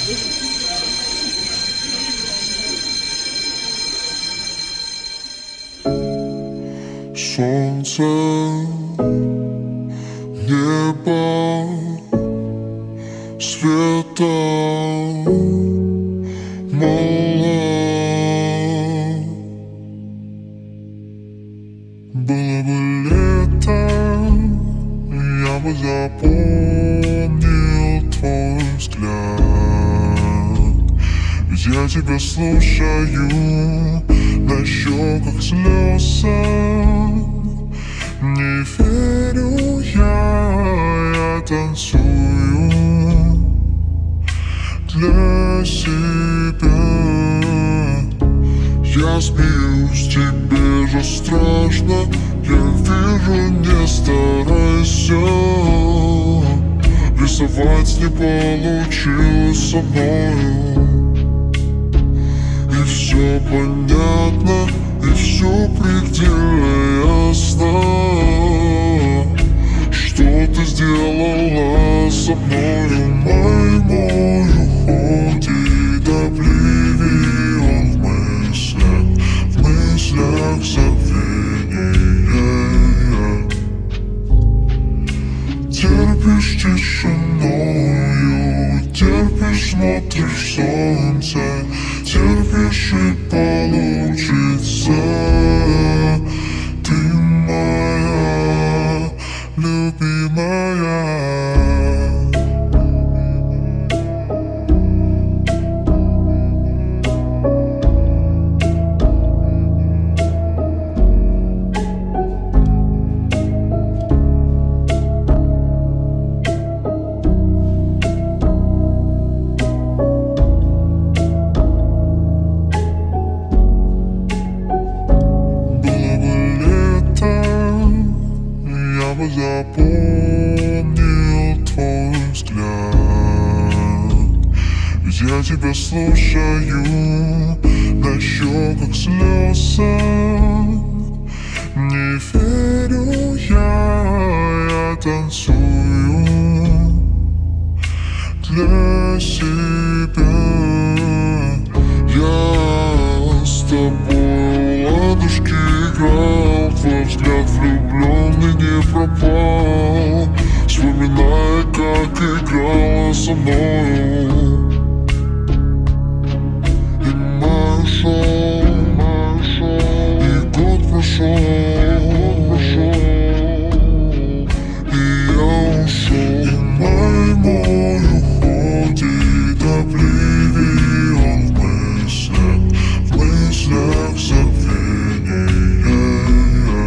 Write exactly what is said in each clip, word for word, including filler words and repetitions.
Солнце, небо, света, мало. Было бы лето, я бы запомнил твой взгляд. Ведь я тебя слушаю, на щеках слезы. Не верю я, я танцую для себя. Я смеюсь, тебе же страшно. Я вижу, не старайся. Рисовать не получилось со мною. И все понятно, и все предельно ясно. Что ты сделала со мною, мой, мой, уходи до обливион в мыслях, в мыслях забвения. Терпишь тишиною, терпишь, смотришь солнце, терпишь и получится. Ты моя любимая. Я бы запомнил твой взгляд. Ведь я тебя слушаю, на щеках слезы. Не верю я, я танцую для себя. Я с тобой в ладушки играл, твой взгляд влюбленный не пропал, вспоминая, как играла со мною. И май ушел, и год прошел, и я ушел. И май мой уходит до обливион в мыслях, в мыслях забвения.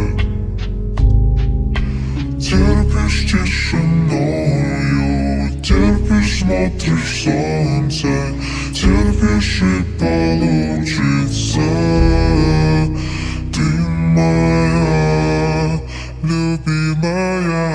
Терпишь тишиною, терпишь, смотришь солнце, терпишь и получится. Ты моя любимая.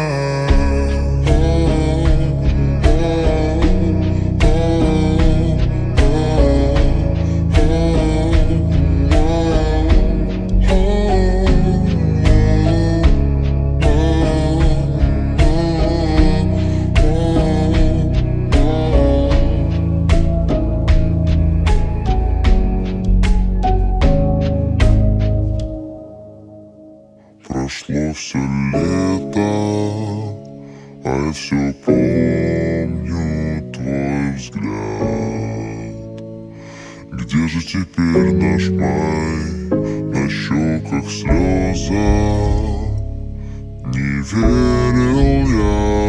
Прошло все лето, а я все помню твой взгляд. Где же теперь наш май, на щеках слезы? Не верил я,